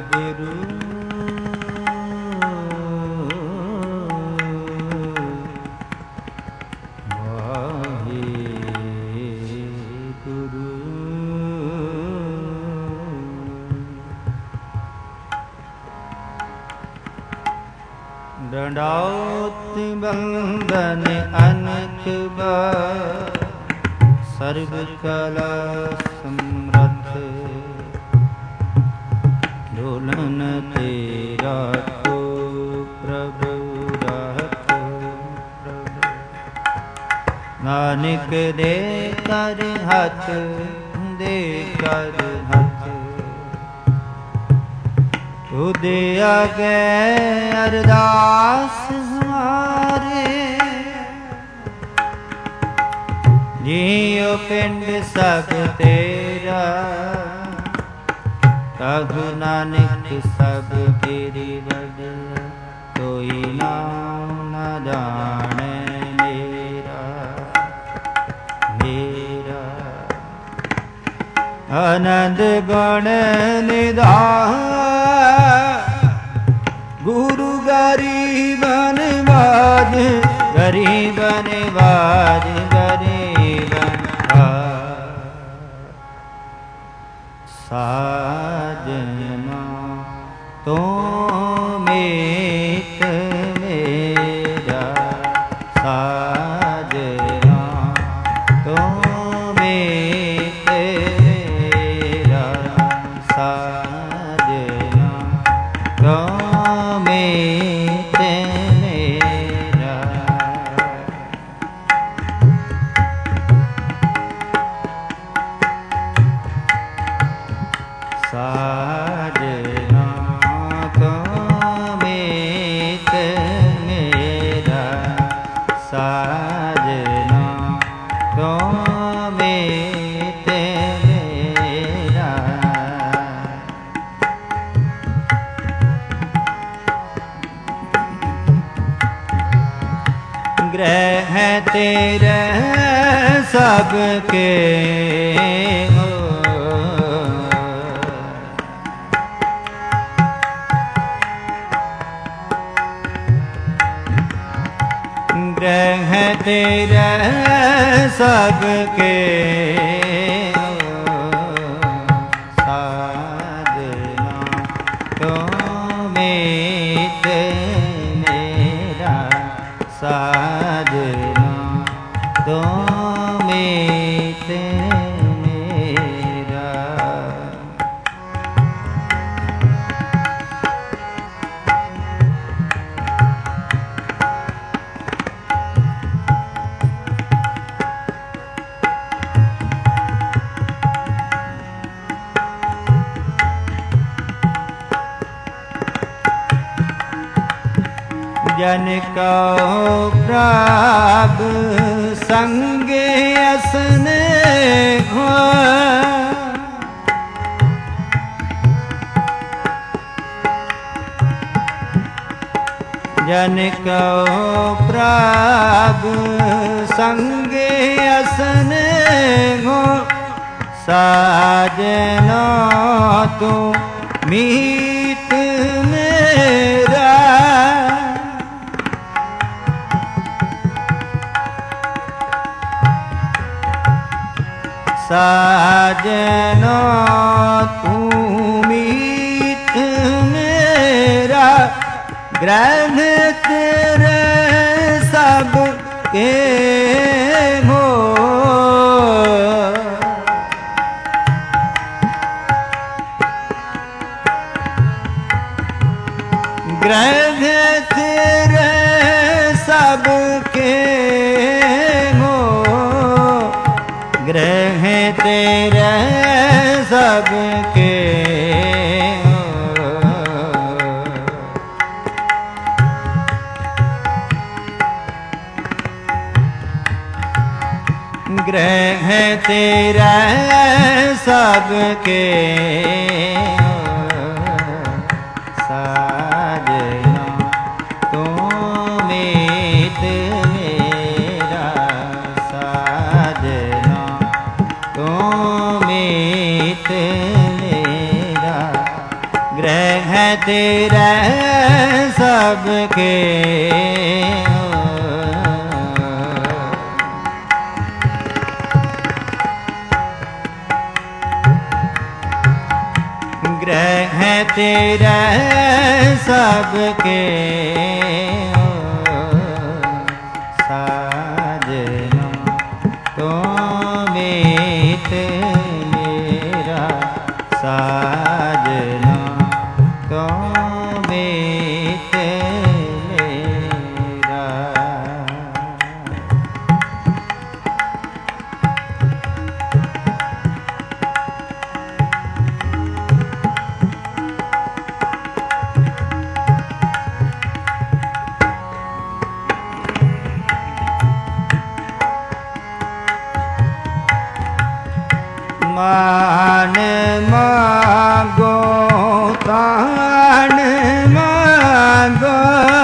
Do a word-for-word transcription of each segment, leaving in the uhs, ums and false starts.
वाहिगुरु दंडौत बंदन अनक बार सर्व कला समर्थ ढोलन तेरा तो प्रभु राहत प्रभु नानक दे कर हाथ दे कर हाथ तुझे आगे अरदास हमारे जियो पिंड सब तेरा कहु नानक सब तेरी बद कोई नाम न जाने मेरा मेरा आनंद गुण निधान गुरु गरीबन बाज गरीबन बाज गरीबन साजना तो मीत मेरा साजना तो मीत मेरा साजना तो साजना तो मीत मेरा साजना तो मीत मेरा ग्रह तेरे सबके ग्रह तेरे सबके साधना तो मीत मेरा साधना तो मीत मेरा जन को प्रभ संगे असन घो जन को प्रभ संगे असन घो साजना तू मीत मेरा साजना तू मीत मेरा ग्रह तेरे सब के हो ग्रह तेरे सब के हो ग्रह तेरे सब के ग्रह तेरा सब के साजना तू मीत मेरा साजना तू मीत मेरा ग्रह तेरे सबके ग्रह तेरे सबके साजना तो मीत मेरा साजना तो मीत मेरा। मान मांगो तान मांगो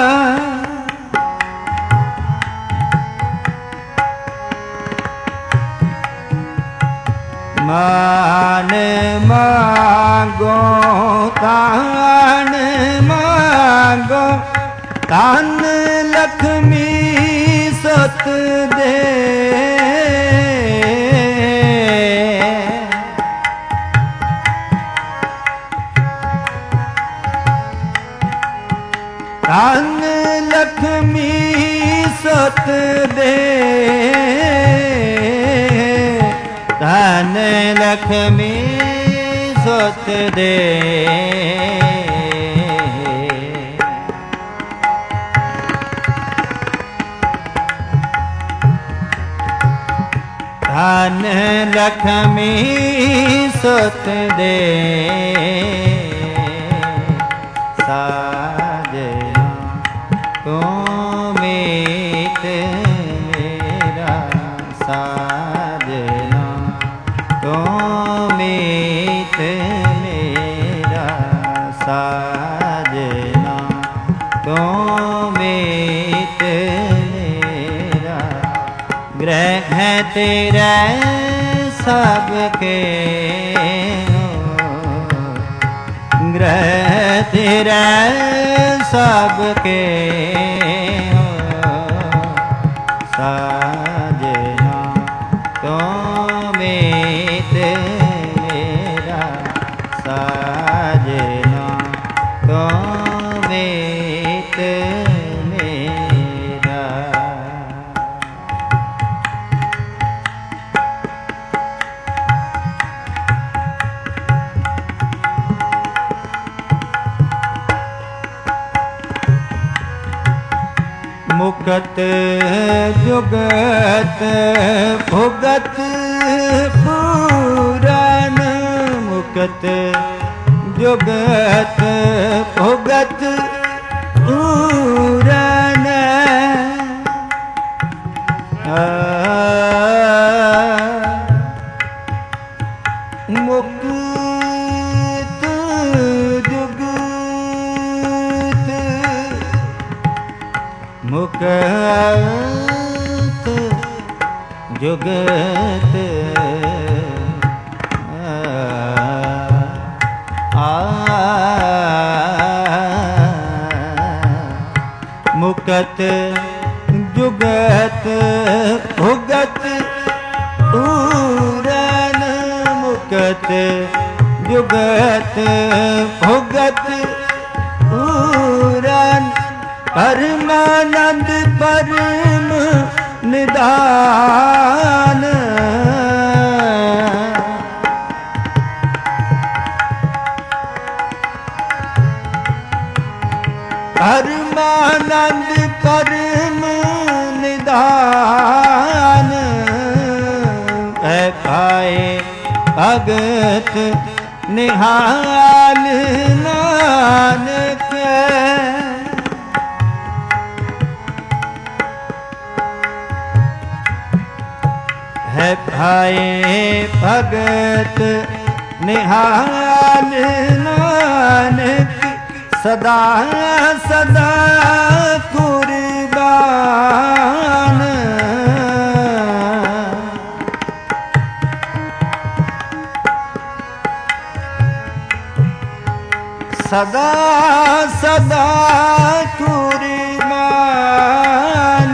मान मांगो तान मांगो तान लक्ष्मी सत दे धन लक्ष्मी सत दे धन लक्ष्मी सत दे धन लक्ष्मी सत दे साजना तो मीत मेरा साजना तो मीत मेरा साजना तो मीत मेरा। ग्रह तेरे सबके ग्रह तेरे सबके साजना तो मीत मेरा साजना तो मीत मेरा। मुकत जुगत भुगत पुराण मुकत जुगत भुगत पुराण मुक्त मुकत जुगत आ मुकत जुगत भुगत पूरन मुकत जुगत भुगत पूरन परमानंद परम निदान परमानंद परम निदान है पाए भगत निहाल नानक है भाए भगत निहाल नानक सदा सदा कुर्बान सदा सदा कुर्बान,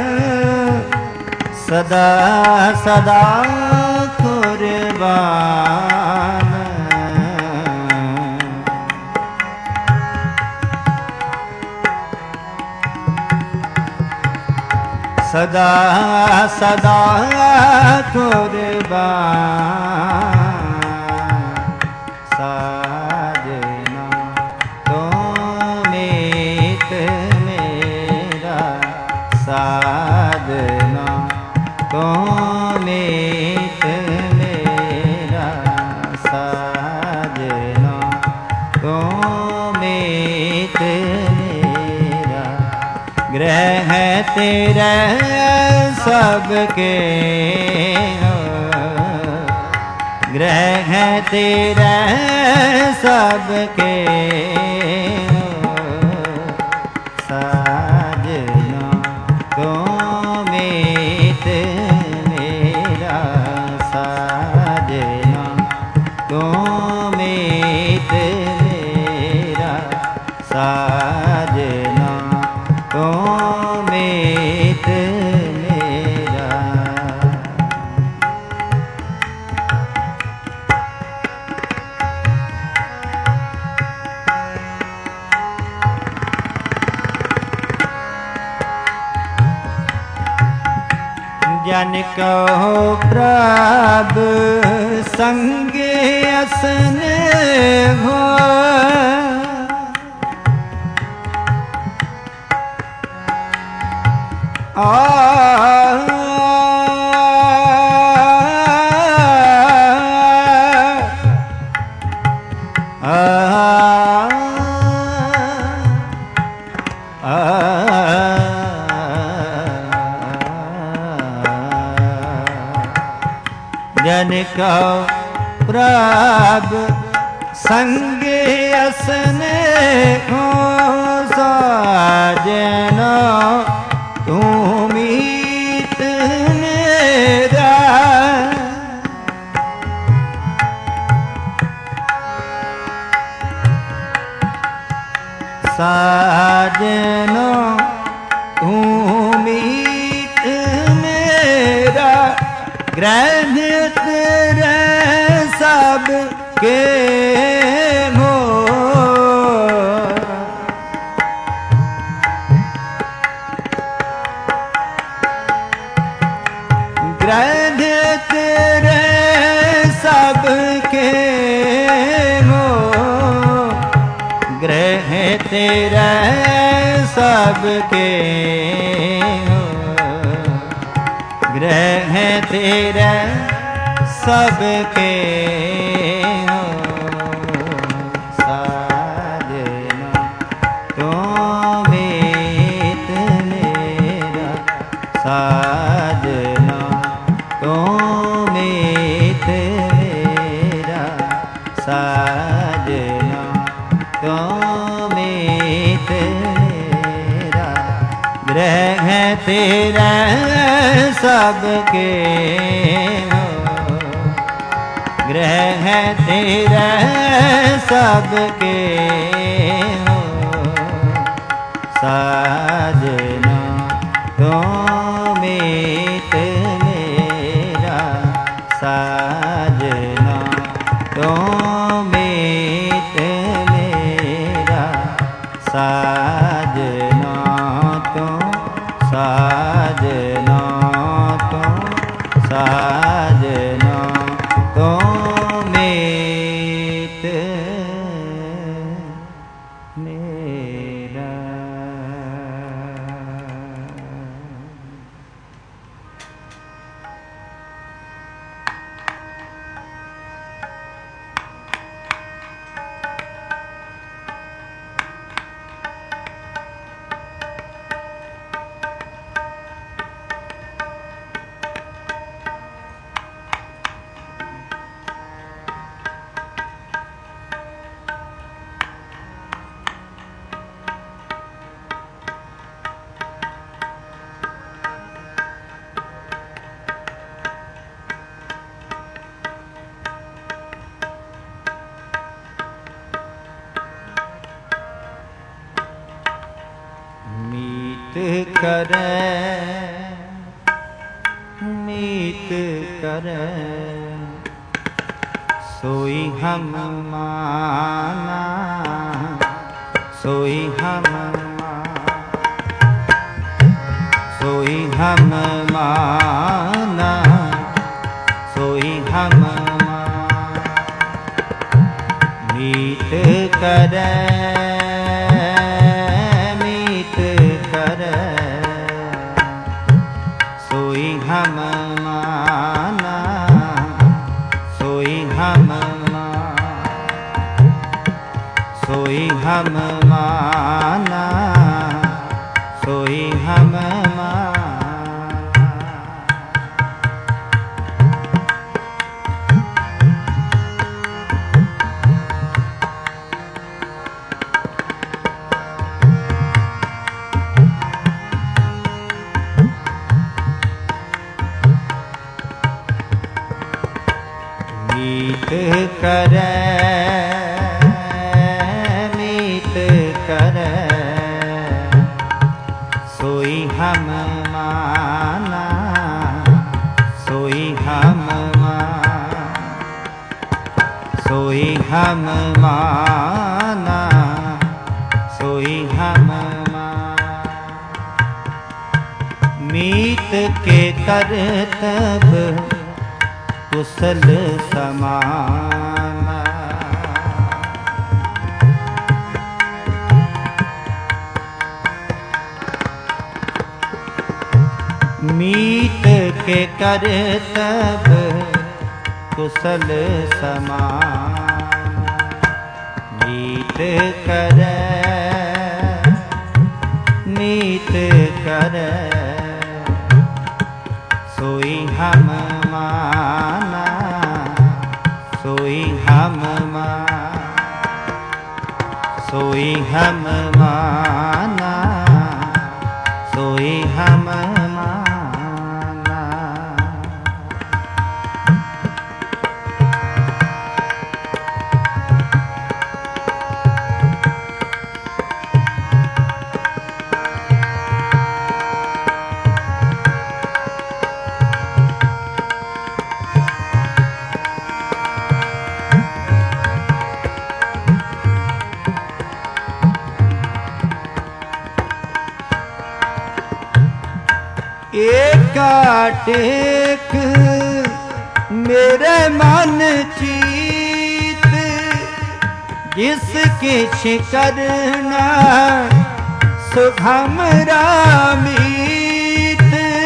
सदा सदा कुर्बान। सदा सदा कुर्बान। साजना तो मीत मेरा, साधना तो मीत मेरा, साजना तो मीत मेरा। ग्रह तेरे सबके हो, ग्रह तेरे सबके हो। साजना तो मीत मेरा, साजना तो मीत मेरा, साजना तो मीत मेरा। जन कहो प्रभु संग असन हो, आ जन कहो प्रभु संग असन हो, साजना तू मीत मेरा। साजना तू मीत मेरा। ग्रह तेरे सब के हो, ग्रह तेरे सब के हो। ग्रह तेरे सब के हो, ग्रह तेरे सबके हो। साजना तो मीत मेरा, साजना तो मीत मेरा, साजना तो मीत मेरा। ग्रह तेरा सबके हो, ग्रह तेरा सबके हो। साजना तो मीत मेरा, साजना तो मीत मेरा, साजना तो, साजना तो, साजना तो मीत मेरा। करे मीत करे सोई हम माना सोई हम सोई हम माना सोई हम मीत करे मीत करे सोई हम माना सोई हम सोई हम माना सोई हम मीत करे मीत करे सोई हम माना सोई हम सोई हम माना सोई हम मीत के करतब कुशल समाना मीत के करतब कुशल समान मीत करे मीत करे सोई हम माना सोई हम सोई हम माना सोई हम एकाटेक मेरे मन चीत जिसके करना सुखम रामीत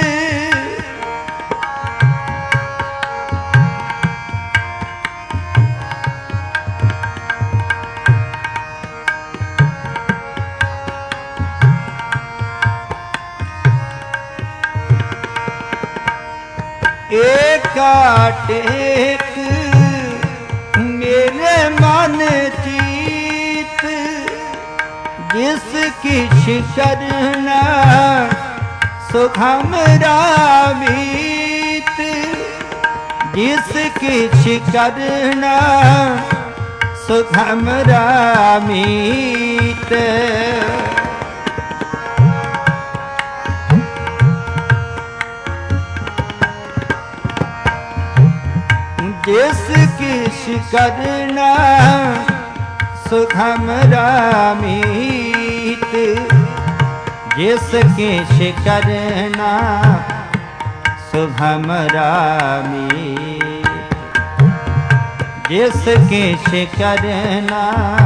एकाटेक मेरे मन चीत जिसकी करना सुखम रामीत जिसकी करना सुखम रामीत जिसकी करना सुखम रामीत जिसकी करना सुखम रामीत जिसकी करना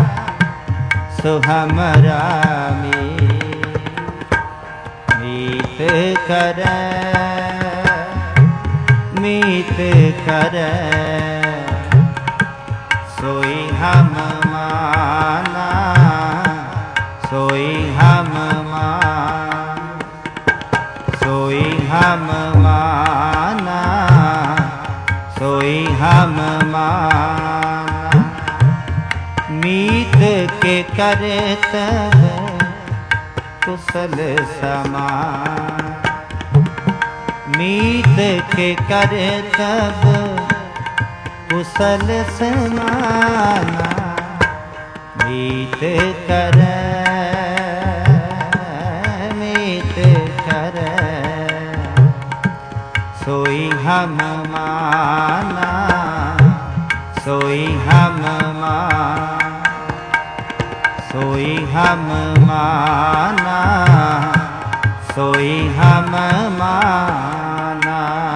सुखम रामीत मीत करे मीत करे सोई हम माना सोई हम सोई हम माना सोई हम माना मीत के करतब कुशल समान मीत के करतब कुशल समाना मीत करे मीत सोई हम माना, सोई हम माना, सोई हम माना, सोई हम माना।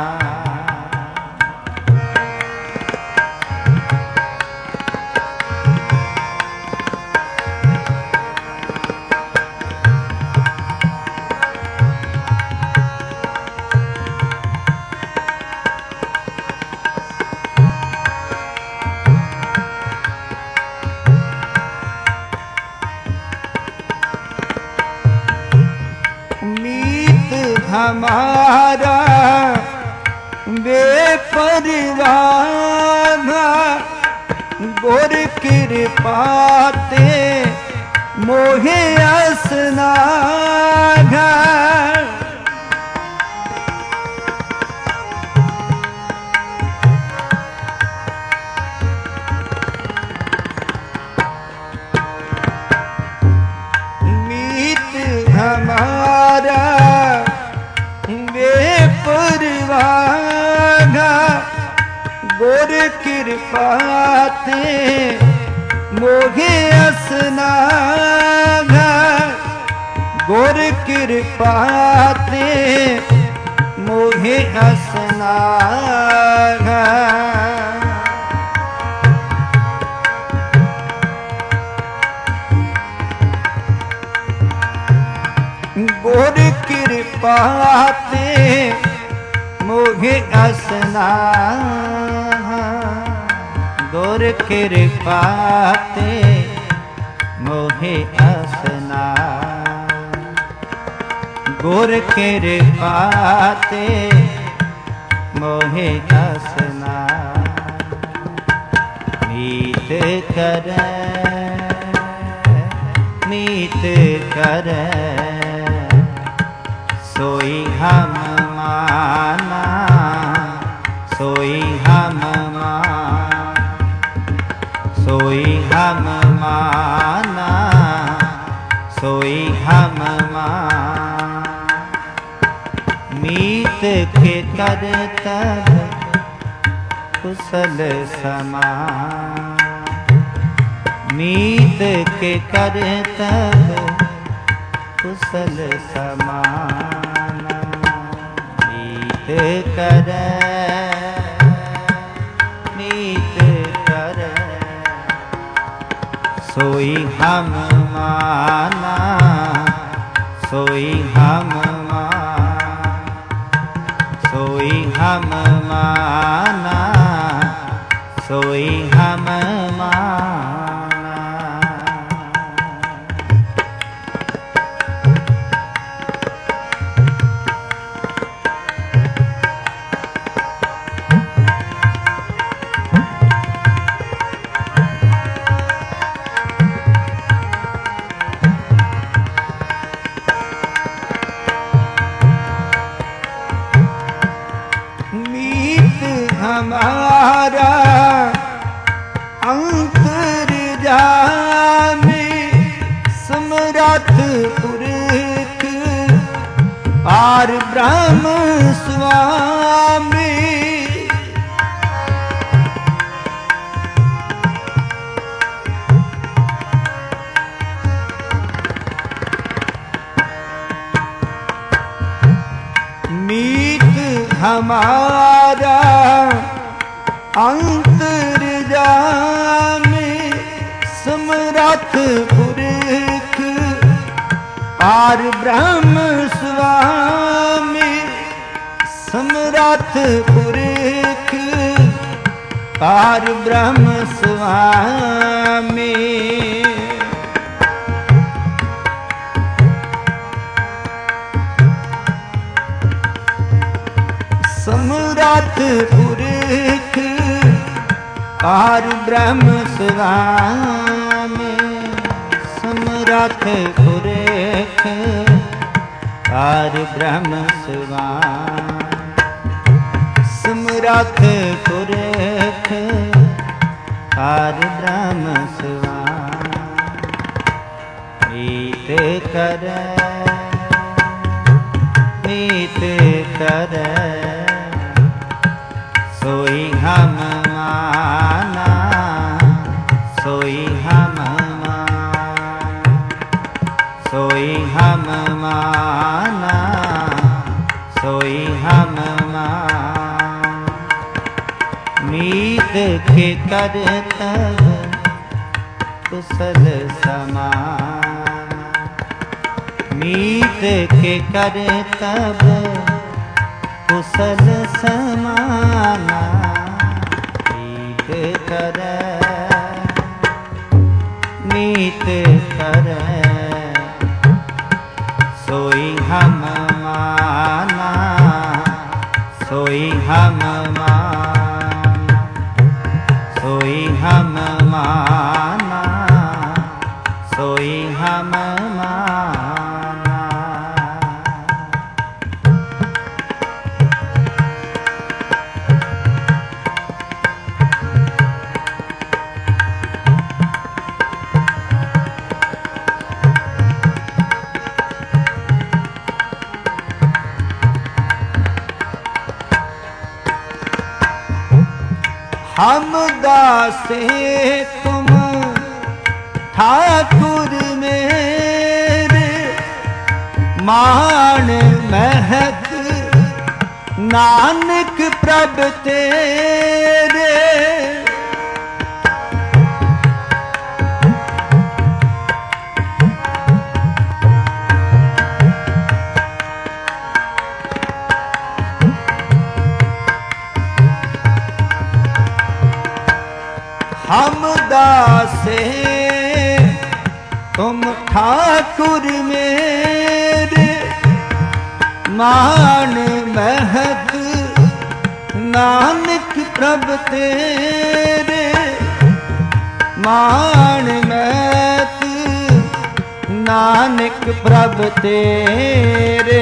हमारा बेपरवाह गोर कृपाते मोहे असनाघ। मीत हमारा बेपरवाह गोर कृपाते मोहे असनाघ, गोर कृपाते मोहे असनाघ। गोर कृपाते मोहे असनाघ, गोर कृपाते मोहे असनाघ, गोर कृपाते मोहे असनाघ। मीत कर मीत कर सोई हम माना, सोई हम माना, सोई हम माना, सोई हम माना। मीत के कर तब कुशल समान, मीत के कर तब कुशल समान। मीत कर मीत कर सोई हम माना, सोई हम माना, सोई हम माना, सोई हम माना। हमारा अंतर्यामी समरथ पुरख आर ब्रह्म स्वामी। मीत हमारा अंतर्यामी समरथ पुरख आर ब्रह्म स्वामी। समरथ पुरख आर ब्रह्म स्वामी। समरथ पुरख आर ब्रह्म स्वामी। समरथ पुरख आर ब्रह्म स्वामी। समरथ पुरख आर ब्रह्म स्वामी। मीत कर मीत कर सोई हम माना, सोई हम माना, सोई हम माना, सोई हम माना। मीत के कर तब कुशल समान, मीत के कर तब कुशल समाना। मीत कर मीत कर सोई हम माना, सोई हम माना, सोई हम माना, सोई हम माना। हम दासे तुम ठाकुर मेरे, मान महक नानक प्रभ तेरे। हम दासे तुम ठाकुर मेरे, मान महक नानक प्रभ तेरे। मान महक नानक प्रभ तेरे।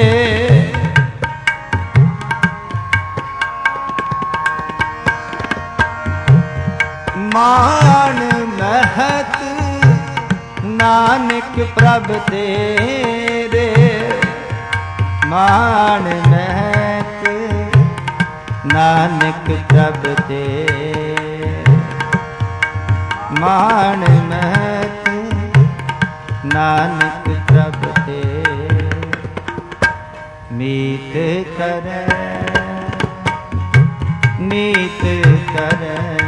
मान महत नानक प्रभ तेरे। मान महत नानक प्रभ तेरे। मान महत नानक प्रभ तेरे। मीत कर मीत कर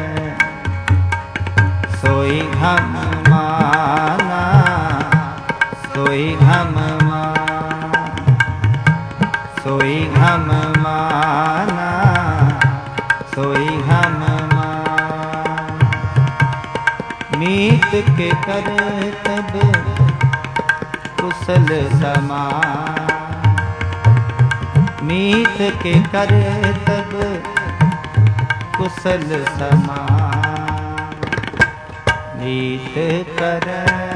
सोई हम माना, सोई हम माना, सोई हम माना, सोई हम माना। मीत के कर तब कुशल समान, मीत के कर तब कुशल समान। मीत कर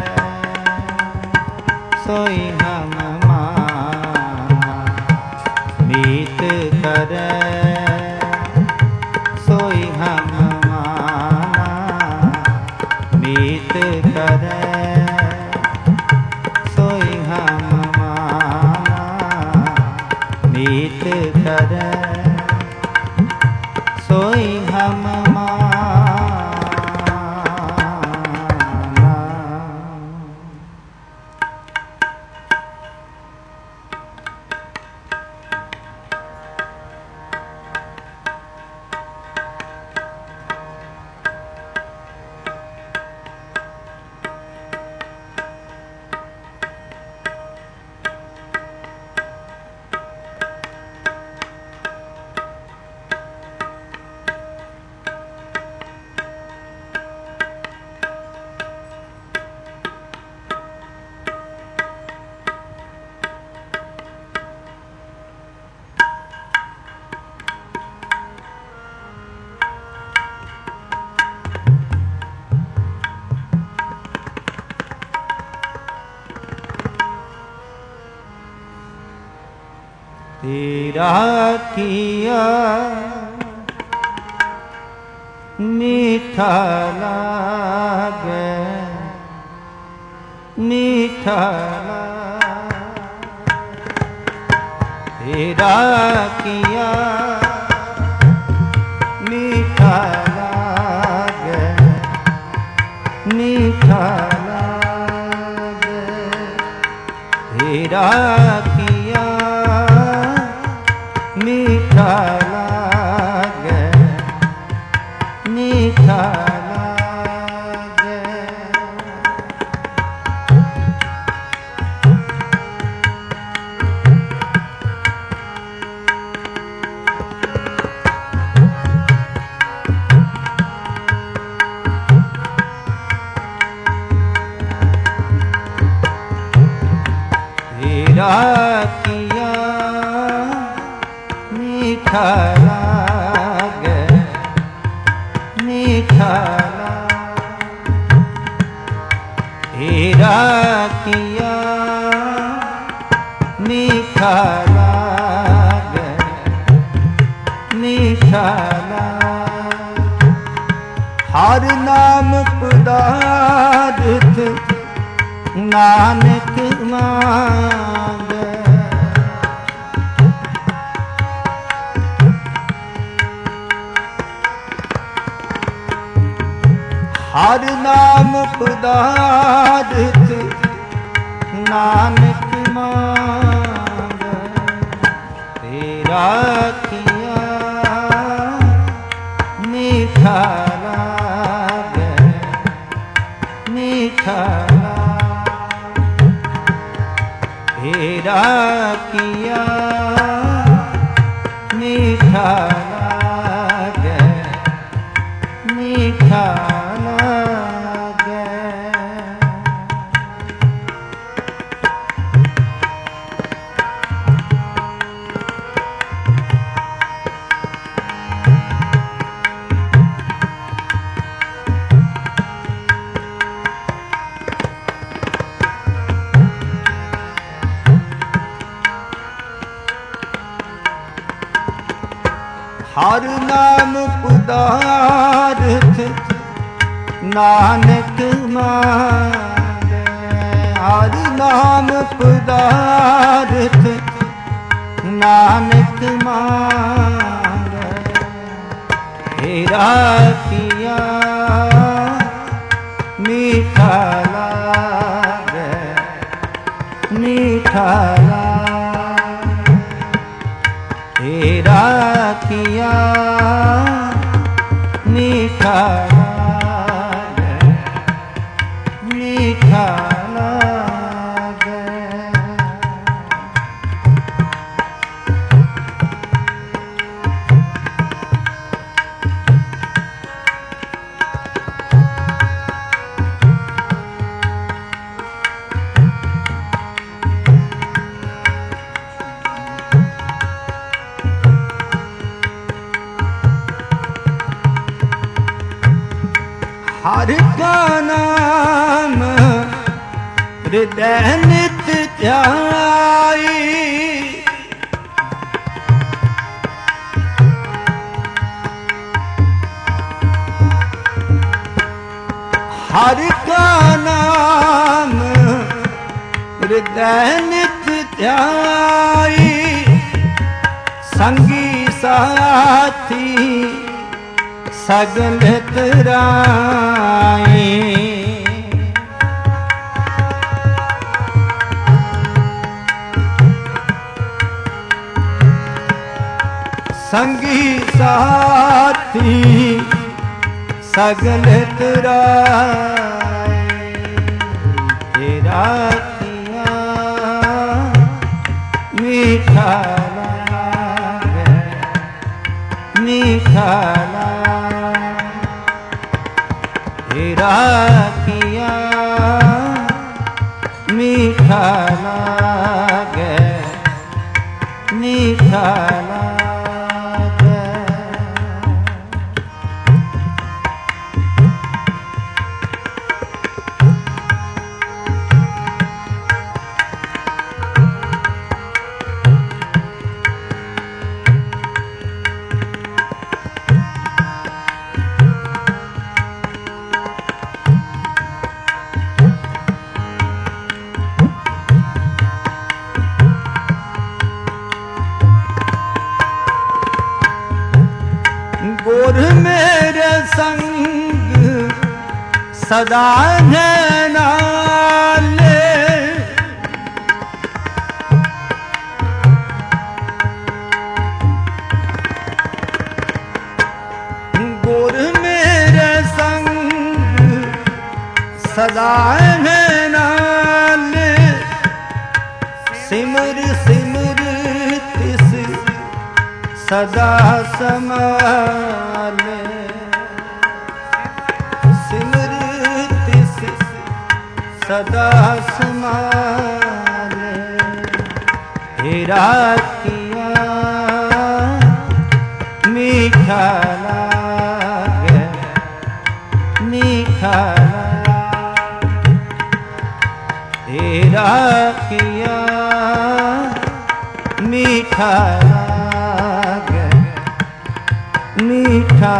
सोई हम माना, मीत कर सोई हम माना, मीत कर सोई हम माना, मीत कर सोई हम माना। तेरा किया मीठा लागे, मीठा तेरा किया हीरा किया मीठा लागे, मीठा लागे। हीरा किया मीठा लागे, मीठा लागे। हीरा किया मीठा लागे, मीठा लागे। हर नाम पदार्थ नानक मांगे, हर नाम पदार्थ नानक मांगे। तेरा किया मीठा लागे, मीठा लागे। तेरा किया मीठा लागे, मीठा लागे। हर नाम पदार्थ नानक मांगे, हर नाम पदार्थ नानक मांगे। हीरा किया मीठा लागे, मीठा लागे। हीरा किया मीठा लागे, मीठा लागे। हर का नाम हृदय नित ध्याई, हर का नाम हृदय नित ध्याई। संगी साथी सगल तराई, संगी साथी सगल तराई। तेरा किया मीठा लागे, मीठा लागे। हीरा किया मीठा लागे, मीठा लागे। गुर मेरे संग सदा है नाले, सदा नाल सिमर सिमर तिस सदा समाल सिमर तिस सदा समाल हेरा किया मीठा लागे मीठा तेरा किया मीठा लागे मीठा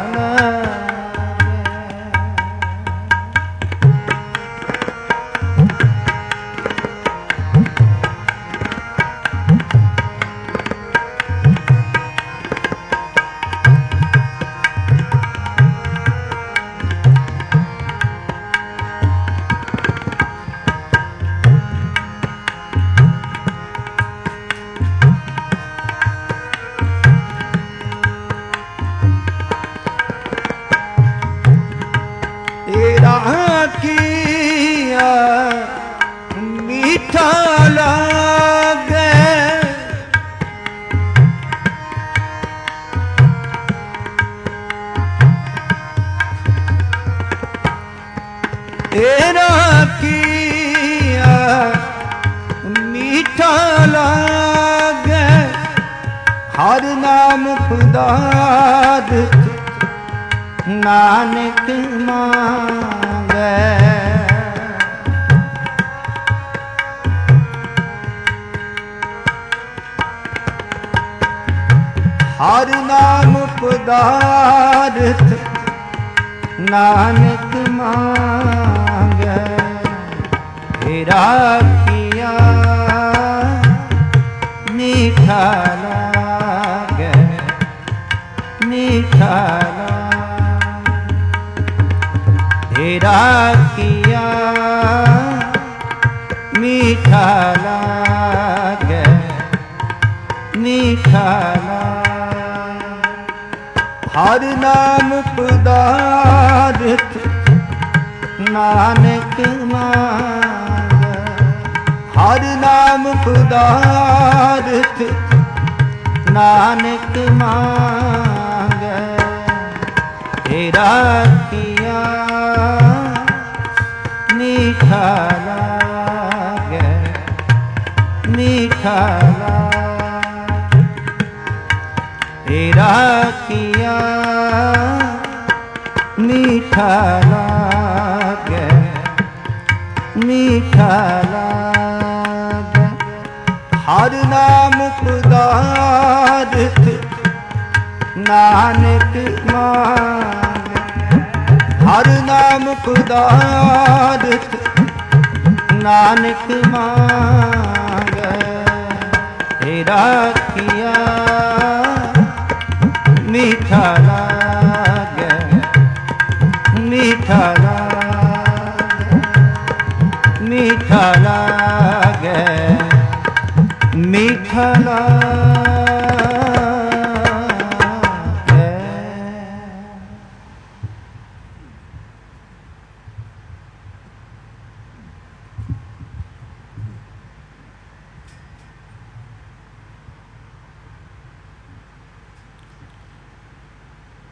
किया मीठा लागे तेरा किया मीठा लागे हर नाम खुदा नानक मांगे हर नाम पदार्थ नानक मांगे तेरा किया मीठा लागे मीठा तेरा किया मीठा लागे मीठा लागे हर नाम पदार्थ नानक मांगे हर नाम पदार्थ नानक मांगे तेरा किया मीठा लागे मीठा लागे तेरा किया मीठा लागे मीठा लागे हर नाम पदार्थ नानक मांगे हर नाम पदार्थ नानक मांगे तेरा किया मीठा लागे मीठा लागे मीठा लागे मीठा लागे